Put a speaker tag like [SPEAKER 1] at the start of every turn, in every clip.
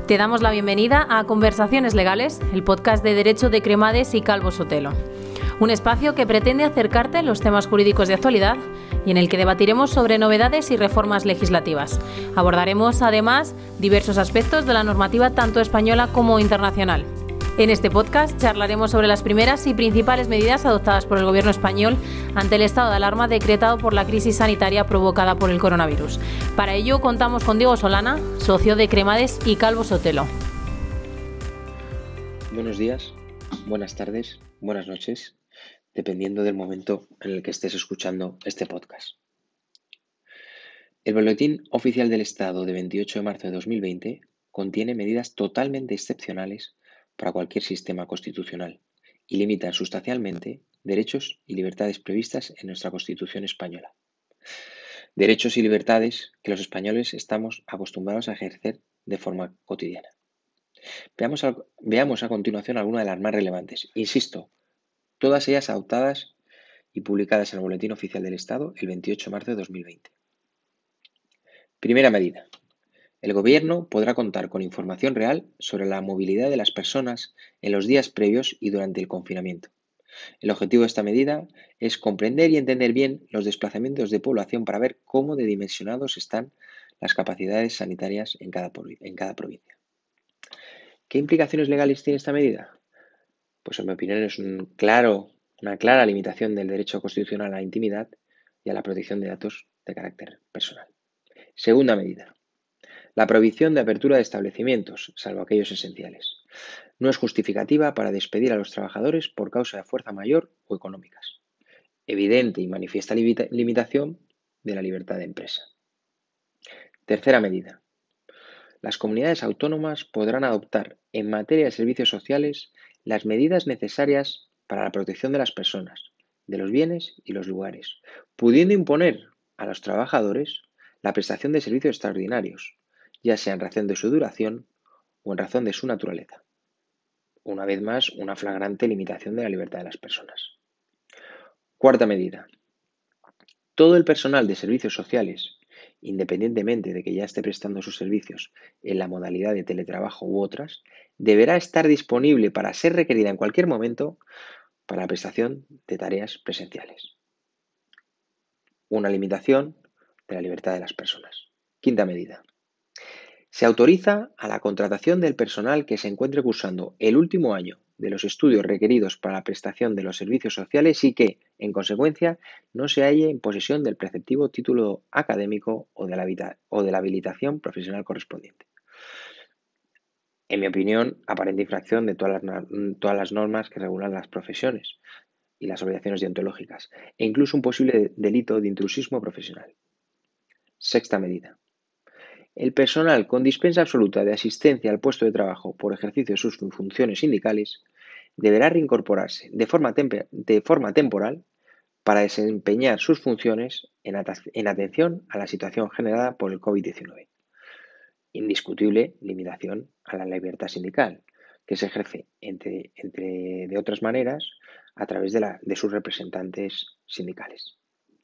[SPEAKER 1] Te damos la bienvenida a Conversaciones Legales, el podcast de Derecho de Cremades y Calvo Sotelo. Un espacio que pretende acercarte a los temas jurídicos de actualidad y en el que debatiremos sobre novedades y reformas legislativas. Abordaremos, además, diversos aspectos de la normativa tanto española como internacional. En este podcast charlaremos sobre las primeras y principales medidas adoptadas por el Gobierno español ante el estado de alarma decretado por la crisis sanitaria provocada por el coronavirus. Para ello contamos con Diego Solana, socio de Cremades y Calvo Sotelo.
[SPEAKER 2] Buenos días, buenas tardes, buenas noches, dependiendo del momento en el que estés escuchando este podcast. El Boletín Oficial del Estado de 28 de marzo de 2020 contiene medidas totalmente excepcionales para cualquier sistema constitucional y limitan sustancialmente derechos y libertades previstas en nuestra Constitución española. Derechos y libertades que los españoles estamos acostumbrados a ejercer de forma cotidiana. Veamos a continuación algunas de las más relevantes. Insisto, todas ellas adoptadas y publicadas en el Boletín Oficial del Estado el 28 de marzo de 2020. Primera medida. El Gobierno podrá contar con información real sobre la movilidad de las personas en los días previos y durante el confinamiento. El objetivo de esta medida es comprender y entender bien los desplazamientos de población para ver cómo de dimensionados están las capacidades sanitarias en cada provincia. ¿Qué implicaciones legales tiene esta medida? Pues en mi opinión es una clara limitación del derecho constitucional a la intimidad y a la protección de datos de carácter personal. Segunda medida. La prohibición de apertura de establecimientos, salvo aquellos esenciales. No es justificativa para despedir a los trabajadores por causa de fuerza mayor o económicas. Evidente y manifiesta limitación de la libertad de empresa. Tercera medida. Las comunidades autónomas podrán adoptar en materia de servicios sociales las medidas necesarias para la protección de las personas, de los bienes y los lugares, pudiendo imponer a los trabajadores la prestación de servicios extraordinarios, ya sea en razón de su duración o en razón de su naturaleza. Una vez más, una flagrante limitación de la libertad de las personas. Cuarta medida. Todo el personal de servicios sociales, independientemente de que ya esté prestando sus servicios en la modalidad de teletrabajo u otras, deberá estar disponible para ser requerida en cualquier momento para la prestación de tareas presenciales. Una limitación de la libertad de las personas. Quinta medida. Se autoriza a la contratación del personal que se encuentre cursando el último año de los estudios requeridos para la prestación de los servicios sociales y que, en consecuencia, no se halle en posesión del preceptivo título académico o de la habilitación profesional correspondiente. En mi opinión, aparente infracción de todas las normas que regulan las profesiones y las obligaciones deontológicas, e incluso un posible delito de intrusismo profesional. Sexta medida. El personal con dispensa absoluta de asistencia al puesto de trabajo por ejercicio de sus funciones sindicales deberá reincorporarse de forma temporal para desempeñar sus funciones en atención a la situación generada por el COVID-19. Indiscutible limitación a la libertad sindical, que se ejerce de otras maneras a través de sus representantes sindicales.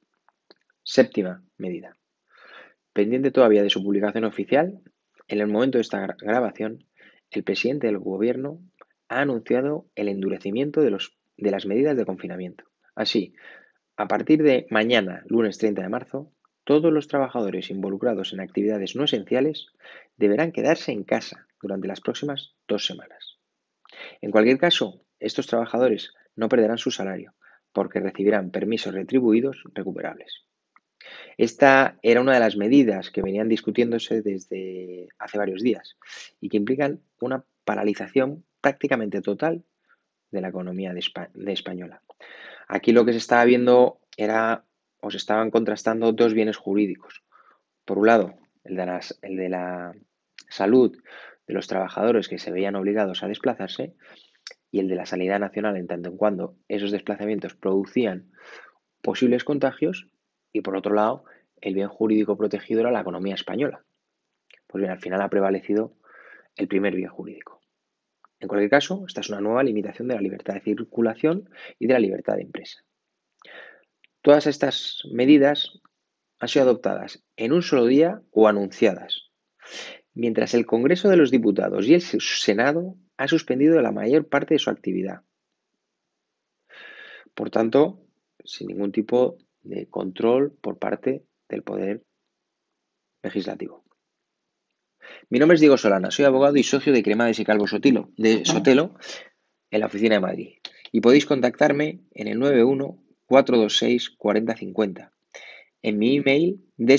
[SPEAKER 2] Séptima medida. Pendiente todavía de su publicación oficial, en el momento de esta grabación, el presidente del Gobierno ha anunciado el endurecimiento de las medidas de confinamiento. Así, a partir de mañana, lunes 30 de marzo, todos los trabajadores involucrados en actividades no esenciales deberán quedarse en casa durante las próximas 2 semanas. En cualquier caso, estos trabajadores no perderán su salario porque recibirán permisos retribuidos recuperables. Esta era una de las medidas que venían discutiéndose desde hace varios días y que implican una paralización prácticamente total de la economía española. Aquí lo que se estaba viendo se estaban contrastando dos bienes jurídicos. Por un lado, el de la salud de los trabajadores que se veían obligados a desplazarse y el de la sanidad nacional en tanto en cuanto esos desplazamientos producían posibles contagios y por otro lado, el bien jurídico protegido era la economía española. Pues bien, al final ha prevalecido el primer bien jurídico. En cualquier caso, esta es una nueva limitación de la libertad de circulación y de la libertad de empresa. Todas estas medidas han sido adoptadas en un solo día o anunciadas. mientras el Congreso de los Diputados y el Senado ha suspendido la mayor parte de su actividad. Por tanto, sin ningún tipo de control por parte del Poder Legislativo. Mi nombre es Diego Solana, soy abogado y socio de Cremades y Calvo Sotelo en la oficina de Madrid. Y podéis contactarme en el 91-426-4050, en mi email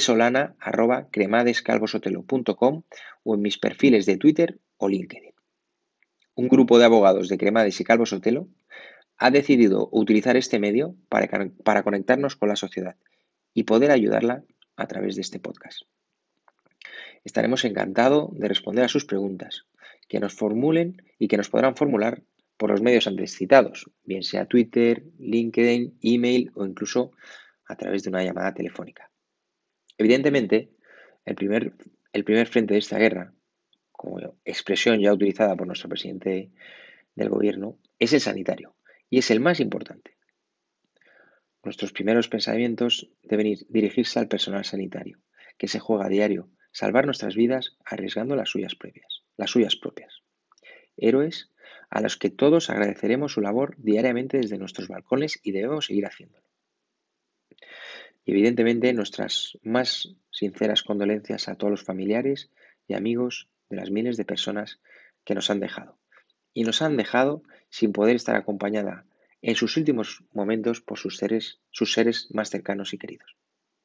[SPEAKER 2] desolana@cremadescalvosotelo.com o en mis perfiles de Twitter o LinkedIn. Un grupo de abogados de Cremades y Calvo Sotelo ha decidido utilizar este medio para conectarnos con la sociedad y poder ayudarla a través de este podcast. Estaremos encantados de responder a sus preguntas, que nos formulen y que nos podrán formular por los medios antes citados, bien sea Twitter, LinkedIn, email o incluso a través de una llamada telefónica. Evidentemente, el primer frente de esta guerra, como expresión ya utilizada por nuestro presidente del gobierno, es el sanitario y es el más importante. Nuestros primeros pensamientos deben dirigirse al personal sanitario, que se juega a diario salvar nuestras vidas arriesgando las suyas propias. Héroes a los que todos agradeceremos su labor diariamente desde nuestros balcones y debemos seguir haciéndolo. Y evidentemente nuestras más sinceras condolencias a todos los familiares y amigos de las miles de personas que nos han dejado. Y nos han dejado sin poder estar acompañada en sus últimos momentos por sus seres más cercanos y queridos.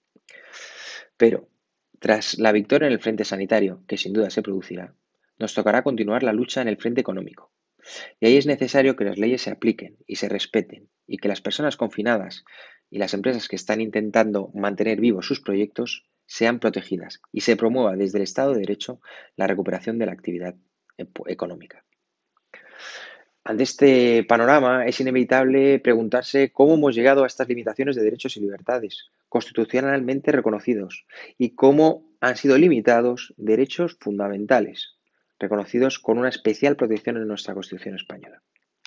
[SPEAKER 2] Pero, tras la victoria en el frente sanitario, que sin duda se producirá, nos tocará continuar la lucha en el frente económico. Y ahí es necesario que las leyes se apliquen y se respeten y que las personas confinadas y las empresas que están intentando mantener vivos sus proyectos sean protegidas y se promueva desde el Estado de Derecho la recuperación de la actividad económica. Ante este panorama es inevitable preguntarse cómo hemos llegado a estas limitaciones de derechos y libertades constitucionalmente reconocidos y cómo han sido limitados derechos fundamentales reconocidos con una especial protección en nuestra Constitución española.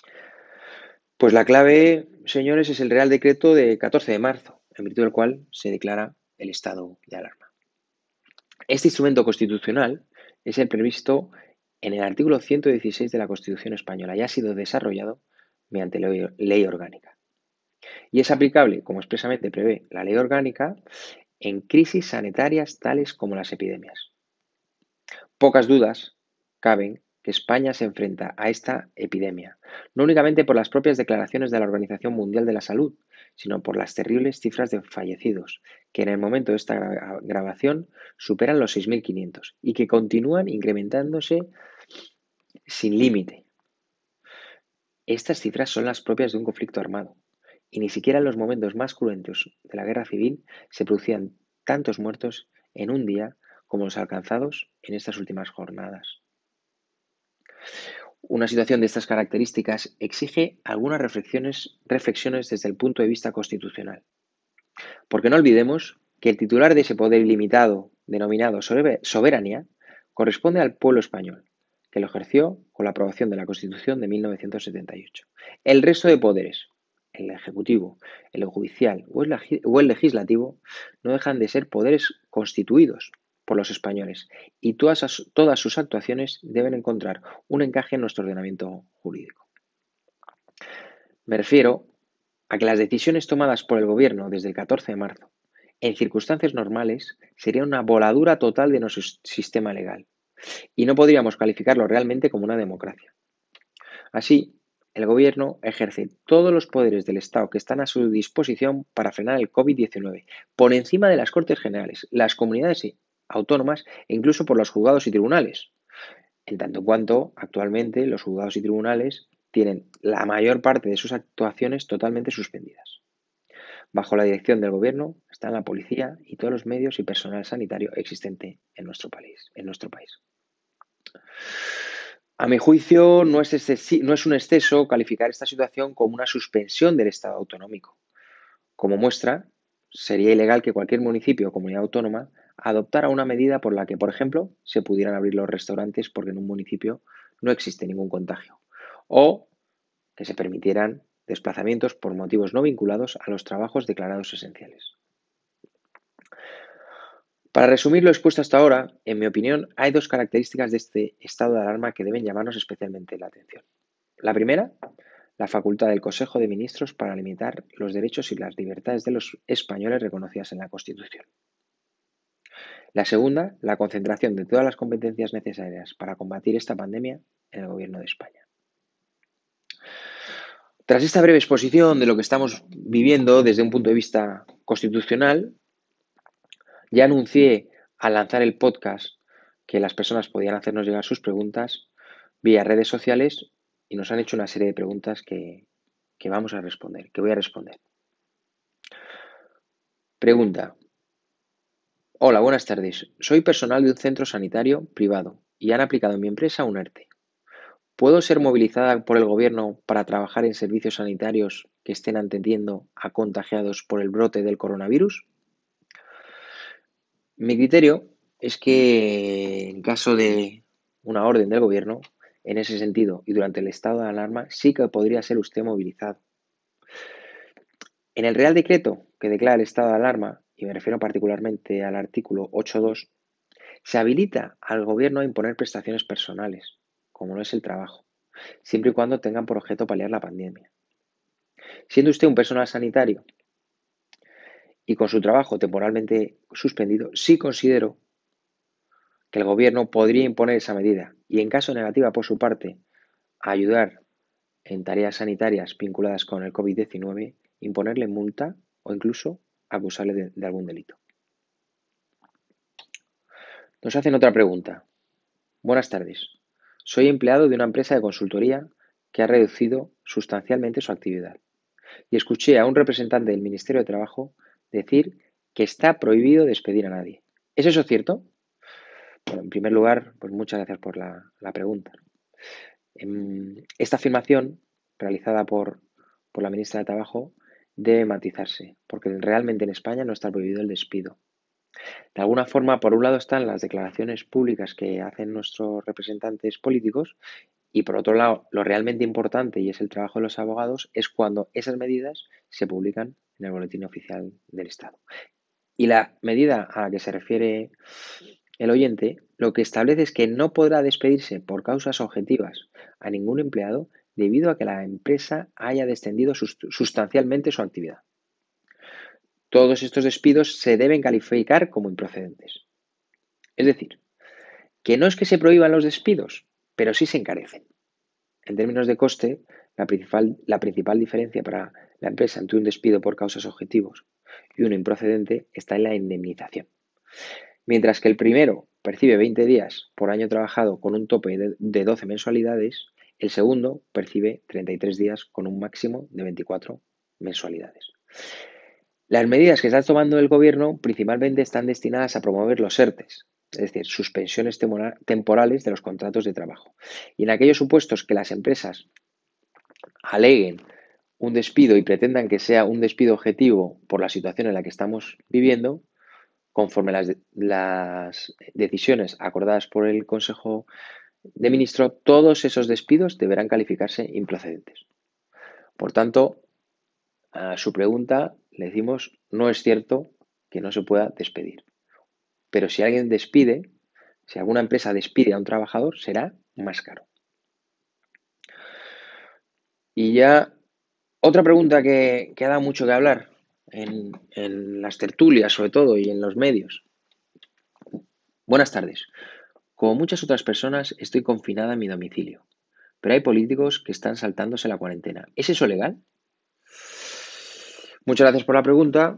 [SPEAKER 2] Pues la clave, señores, es el Real Decreto de 14 de marzo, en virtud del cual se declara el estado de alarma. Este instrumento constitucional es el previsto en el artículo 116 de la Constitución española y ha sido desarrollado mediante ley orgánica. Y es aplicable, como expresamente prevé la ley orgánica, en crisis sanitarias tales como las epidemias. Pocas dudas caben que España se enfrenta a esta epidemia, no únicamente por las propias declaraciones de la Organización Mundial de la Salud, sino por las terribles cifras de fallecidos, que en el momento de esta grabación superan los 6.500 y que continúan incrementándose sin límite. Estas cifras son las propias de un conflicto armado, y ni siquiera en los momentos más cruentos de la guerra civil se producían tantos muertos en un día como los alcanzados en estas últimas jornadas. Una situación de estas características exige algunas reflexiones desde el punto de vista constitucional. Porque no olvidemos que el titular de ese poder ilimitado, denominado soberanía, corresponde al pueblo español, que lo ejerció con la aprobación de la Constitución de 1978. El resto de poderes, el ejecutivo, el judicial o el legislativo, no dejan de ser poderes constituidos por los españoles y todas sus actuaciones deben encontrar un encaje en nuestro ordenamiento jurídico. Me refiero a que las decisiones tomadas por el Gobierno desde el 14 de marzo, en circunstancias normales, sería una voladura total de nuestro sistema legal y no podríamos calificarlo realmente como una democracia. Así, el Gobierno ejerce todos los poderes del Estado que están a su disposición para frenar el COVID-19, por encima de las Cortes Generales, las comunidades autónomas e incluso por los juzgados y tribunales, en tanto cuanto actualmente los juzgados y tribunales tienen la mayor parte de sus actuaciones totalmente suspendidas. Bajo la dirección del Gobierno están la policía y todos los medios y personal sanitario existente en nuestro país. A mi juicio, no es un exceso calificar esta situación como una suspensión del Estado autonómico. Como muestra, sería ilegal que cualquier municipio o comunidad autónoma adoptara una medida por la que, por ejemplo, se pudieran abrir los restaurantes porque en un municipio no existe ningún contagio, o que se permitieran desplazamientos por motivos no vinculados a los trabajos declarados esenciales. Para resumir lo expuesto hasta ahora, en mi opinión, hay dos características de este estado de alarma que deben llamarnos especialmente la atención. La primera, la facultad del Consejo de Ministros para limitar los derechos y las libertades de los españoles reconocidas en la Constitución. La segunda, la concentración de todas las competencias necesarias para combatir esta pandemia en el Gobierno de España. Tras esta breve exposición de lo que estamos viviendo desde un punto de vista constitucional, ya anuncié al lanzar el podcast que las personas podían hacernos llegar sus preguntas vía redes sociales y nos han hecho una serie de preguntas que vamos a responder, que voy a responder. Pregunta. Hola, buenas tardes. Soy personal de un centro sanitario privado y han aplicado en mi empresa un ERTE. ¿Puedo ser movilizada por el gobierno para trabajar en servicios sanitarios que estén atendiendo a contagiados por el brote del coronavirus? Mi criterio es que en caso de una orden del gobierno, en ese sentido y durante el estado de alarma, sí que podría ser usted movilizado. En el Real Decreto que declara el estado de alarma, y me refiero particularmente al artículo 8.2, se habilita al gobierno a imponer prestaciones personales, como no es el trabajo, siempre y cuando tengan por objeto paliar la pandemia. Siendo usted un personal sanitario y con su trabajo temporalmente suspendido, sí considero que el gobierno podría imponer esa medida y, en caso negativa por su parte, a ayudar en tareas sanitarias vinculadas con el COVID-19, imponerle multa o incluso acusarle de algún delito. Nos hacen otra pregunta. Buenas tardes. Soy empleado de una empresa de consultoría que ha reducido sustancialmente su actividad y escuché a un representante del Ministerio de Trabajo decir que está prohibido despedir a nadie. ¿Es eso cierto? Bueno, en primer lugar, pues muchas gracias por la pregunta. Esta afirmación, realizada por la ministra de Trabajo, debe matizarse, porque realmente en España no está prohibido el despido. De alguna forma, por un lado están las declaraciones públicas que hacen nuestros representantes políticos y por otro lado, lo realmente importante, y es el trabajo de los abogados, es cuando esas medidas se publican en el Boletín Oficial del Estado. Y la medida a la que se refiere el oyente lo que establece es que no podrá despedirse por causas objetivas a ningún empleado debido a que la empresa haya descendido sustancialmente su actividad. Todos estos despidos se deben calificar como improcedentes. Es decir, que no es que se prohíban los despidos, pero sí se encarecen. En términos de coste, la principal diferencia para la empresa entre un despido por causas objetivos y uno improcedente está en la indemnización. Mientras que el primero percibe 20 días por año trabajado con un tope de 12 mensualidades, el segundo percibe 33 días con un máximo de 24 mensualidades. Las medidas que está tomando el gobierno principalmente están destinadas a promover los ERTES, es decir, suspensiones temporales de los contratos de trabajo. Y en aquellos supuestos que las empresas aleguen un despido y pretendan que sea un despido objetivo por la situación en la que estamos viviendo, conforme las decisiones acordadas por el Consejo de Ministros, todos esos despidos deberán calificarse improcedentes. Por tanto, a su pregunta le decimos, no es cierto que no se pueda despedir. Pero si alguien despide, si alguna empresa despide a un trabajador, será más caro. Y ya otra pregunta que ha dado mucho que hablar en las tertulias, sobre todo, y en los medios. Buenas tardes. Como muchas otras personas, estoy confinada en mi domicilio, pero hay políticos que están saltándose la cuarentena. ¿Es eso legal? Muchas gracias por la pregunta.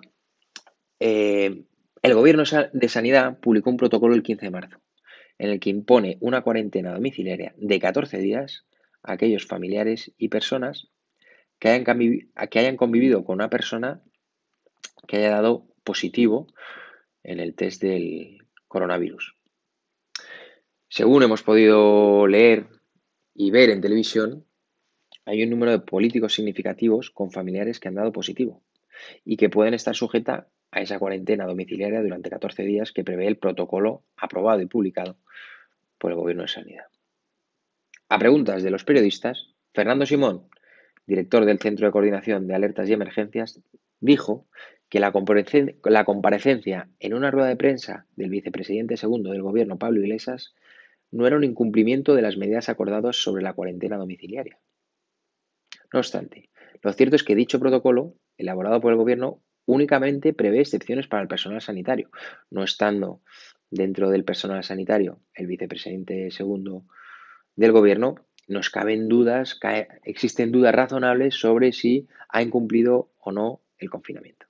[SPEAKER 2] El Gobierno de Sanidad publicó un protocolo el 15 de marzo, en el que impone una cuarentena domiciliaria de 14 días a aquellos familiares y personas que hayan convivido con una persona que haya dado positivo en el test del coronavirus. Según hemos podido leer y ver en televisión, hay un número de políticos significativos con familiares que han dado positivo y que pueden estar sujetas a esa cuarentena domiciliaria durante 14 días que prevé el protocolo aprobado y publicado por el Gobierno de Sanidad. A preguntas de los periodistas, Fernando Simón, director del Centro de Coordinación de Alertas y Emergencias, dijo que la comparecencia en una rueda de prensa del vicepresidente segundo del gobierno, Pablo Iglesias, no era un incumplimiento de las medidas acordadas sobre la cuarentena domiciliaria. No obstante, lo cierto es que dicho protocolo, elaborado por el gobierno, únicamente prevé excepciones para el personal sanitario, no estando dentro del personal sanitario el vicepresidente segundo del gobierno. Nos existen dudas razonables sobre si ha incumplido o no el confinamiento.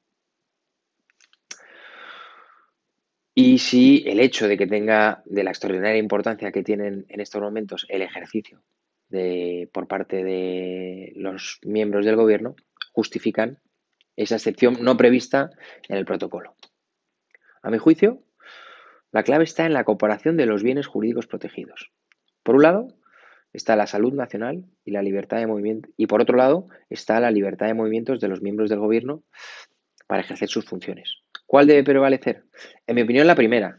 [SPEAKER 2] Y si el hecho de que tenga de la extraordinaria importancia que tienen en estos momentos el ejercicio por parte de los miembros del gobierno justifican esa excepción no prevista en el protocolo. A mi juicio, la clave está en la comparación de los bienes jurídicos protegidos. Por un lado, está la salud nacional y la libertad de movimiento, y por otro lado está la libertad de movimientos de los miembros del gobierno para ejercer sus funciones. ¿Cuál debe prevalecer? En mi opinión, la primera,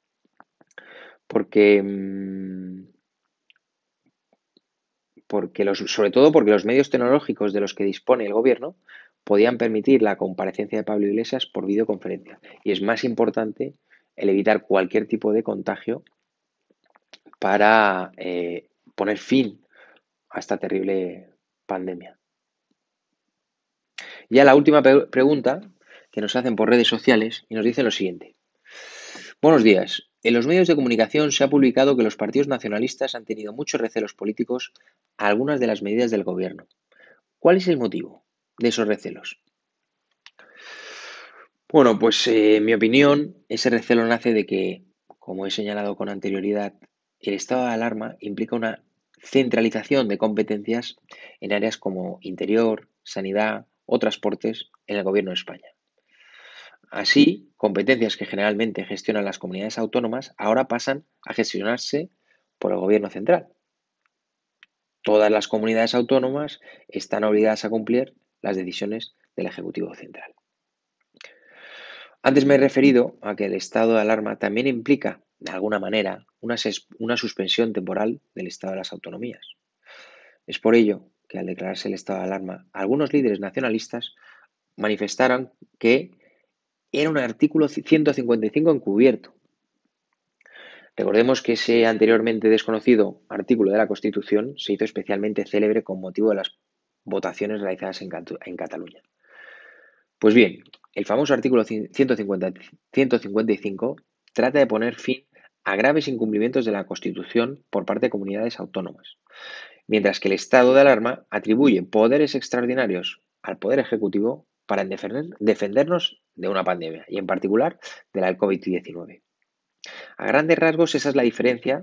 [SPEAKER 2] sobre todo porque los medios tecnológicos de los que dispone el gobierno podían permitir la comparecencia de Pablo Iglesias por videoconferencia, y es más importante el evitar cualquier tipo de contagio para poner fin a esta terrible pandemia. Ya la última pregunta que nos hacen por redes sociales y nos dicen lo siguiente. Buenos días. En los medios de comunicación se ha publicado que los partidos nacionalistas han tenido muchos recelos políticos a algunas de las medidas del gobierno. ¿Cuál es el motivo de esos recelos? Bueno, pues en mi opinión, ese recelo nace de que, como he señalado con anterioridad, el estado de alarma implica una centralización de competencias en áreas como interior, sanidad o transportes en el gobierno de España. Así, competencias que generalmente gestionan las comunidades autónomas ahora pasan a gestionarse por el gobierno central. Todas las comunidades autónomas están obligadas a cumplir las decisiones del Ejecutivo Central. Antes me he referido a que el estado de alarma también implica, de alguna manera, una suspensión temporal del estado de las autonomías. Es por ello que al declararse el estado de alarma, algunos líderes nacionalistas manifestaron que era un artículo 155 encubierto. Recordemos que ese anteriormente desconocido artículo de la Constitución se hizo especialmente célebre con motivo de las votaciones realizadas en Cataluña. Pues bien, el famoso artículo 155 trata de poner fin a graves incumplimientos de la Constitución por parte de comunidades autónomas, mientras que el estado de alarma atribuye poderes extraordinarios al Poder Ejecutivo para defendernos de una pandemia, y en particular de la COVID-19. A grandes rasgos, esa es la diferencia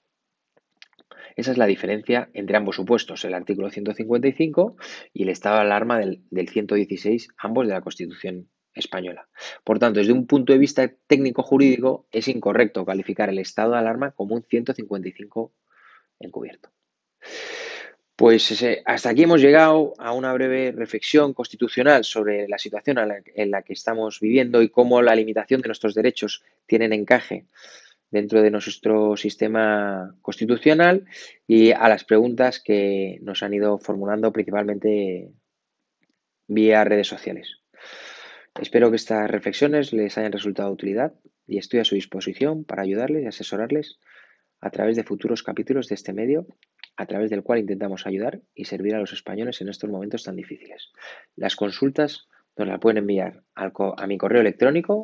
[SPEAKER 2] entre ambos supuestos, el artículo 155 y el estado de alarma del 116, ambos de la Constitución española. Por tanto, desde un punto de vista técnico-jurídico, es incorrecto calificar el estado de alarma como un 155 encubierto. Pues hasta aquí hemos llegado a una breve reflexión constitucional sobre la situación en la que estamos viviendo y cómo la limitación de nuestros derechos tienen encaje dentro de nuestro sistema constitucional, y a las preguntas que nos han ido formulando principalmente vía redes sociales. Espero que estas reflexiones les hayan resultado de utilidad y estoy a su disposición para ayudarles y asesorarles a través de futuros capítulos de este medio, a través del cual intentamos ayudar y servir a los españoles en estos momentos tan difíciles. Las consultas nos las pueden enviar a mi correo electrónico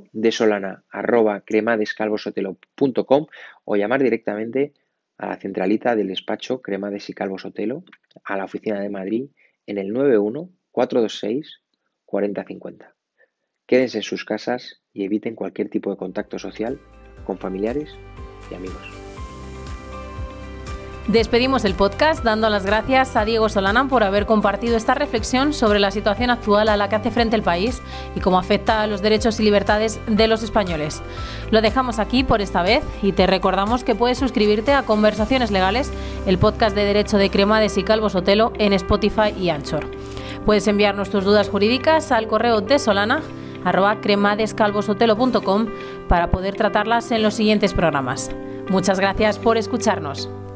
[SPEAKER 2] desolana@cremadescalvosotelo.com o llamar directamente a la centralita del despacho Cremades y Calvo Sotelo, a la oficina de Madrid, en el 91 426 4050. Quédense en sus casas y eviten cualquier tipo de contacto social con familiares y amigos.
[SPEAKER 1] Despedimos el podcast dando las gracias a Diego Solana por haber compartido esta reflexión sobre la situación actual a la que hace frente el país y cómo afecta a los derechos y libertades de los españoles. Lo dejamos aquí por esta vez y te recordamos que puedes suscribirte a Conversaciones Legales, el podcast de Derecho de Cremades y Calvo Sotelo, en Spotify y Anchor. Puedes enviarnos tus dudas jurídicas al correo desolana@cremadescalvosotelo.com para poder tratarlas en los siguientes programas. Muchas gracias por escucharnos.